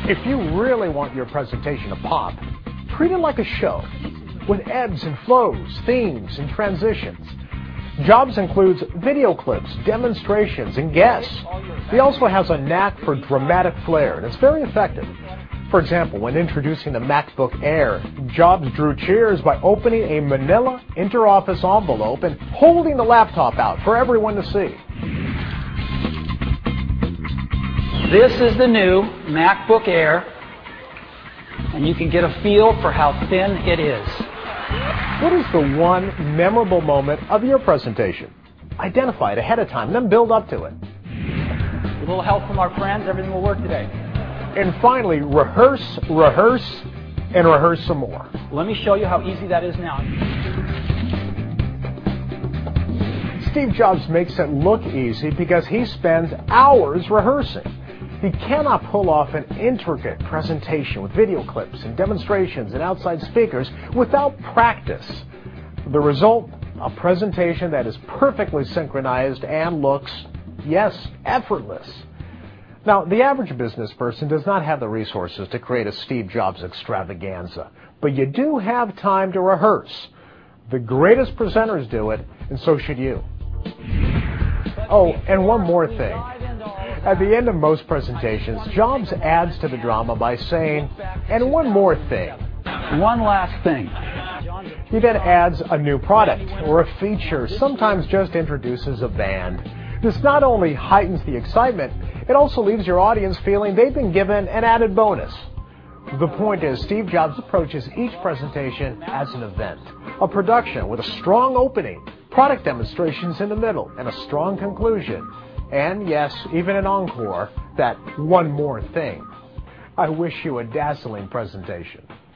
If you really want your presentation to pop, treat it like a show with ebbs and flows, themes, and transitions. Jobs includes video clips, demonstrations, and guests. He also has a knack for dramatic flair, and it's very effective. For example, when introducing the MacBook Air, Jobs drew cheers by opening a manila interoffice envelope and holding the laptop out for everyone to see. This is the new MacBook Air, and you can get a feel for how thin it is. What is the one memorable moment of your presentation? Identify it ahead of time, then build up to it. With a little help from our friends, everything will work today. And finally, rehearse, rehearse, and rehearse some more. Let me show you how easy that is now. Steve Jobs makes it look easy because he spends hours rehearsing. He cannot pull off an intricate presentation with video clips and demonstrations and outside speakers without practice. The result, a presentation that is perfectly synchronized and looks, yes, effortless. Now, the average business person does not have the resources to create a Steve Jobs extravaganza, but you do have time to rehearse. The greatest presenters do it, and so should you. Oh, and one more thing. At the end of most presentations, Jobs adds to the drama by saying, and one more thing. One last thing. He then adds a new product or a feature, sometimes just introduces a band. This not only heightens the excitement, it also leaves your audience feeling they've been given an added bonus. The point is, Steve Jobs approaches each presentation as an event, a production with a strong opening, product demonstrations in the middle, and a strong conclusion. And yes, even an encore, that one more thing. I wish you a dazzling presentation.